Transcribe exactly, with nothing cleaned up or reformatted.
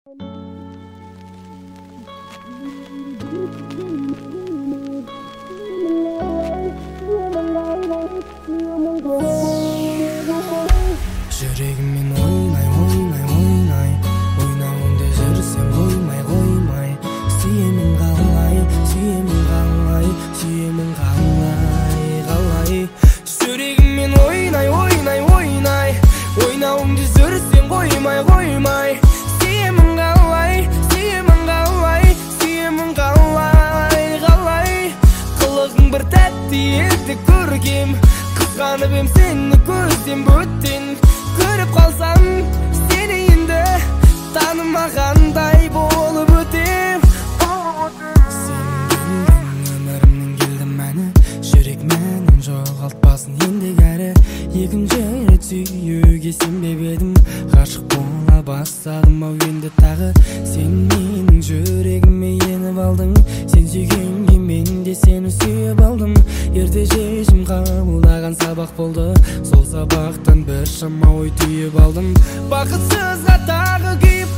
Жүрегіммен ойнай, ойнай, ойнай Ойнауыңды жүрсем қоймай, қоймай Сүйемін қалай, сүйемін қалай Сүйемін қалай, қалай Жүрегіммен ойнай, ойнай, ойнай Ойнауыңды жүрсем қоймай, қоймай Сүйемін қалай, сүйемін қалай Сүйемін қалай, қалай Қылығың бір тәтті еді көргем Қызғанып ем сені көзден бөттен Көріп қалсам сені енді танымағандай болып өтем Сен келдің өмірімнен келдім мәні Жүрек мәнін жоғалтпасын ендігі әрі Екінші рет сүйуге сенбеп едім Ғашық бола бастадым ау енді тағы Сен менің жүрегіме еніп алдың Сен сүйгенге мен де сені сүйіп алдым Ерте шешім қабылдаған сабақ болды Сол сабақтан бір шама ой түйіп алдым Бақытсызға тағы күйіп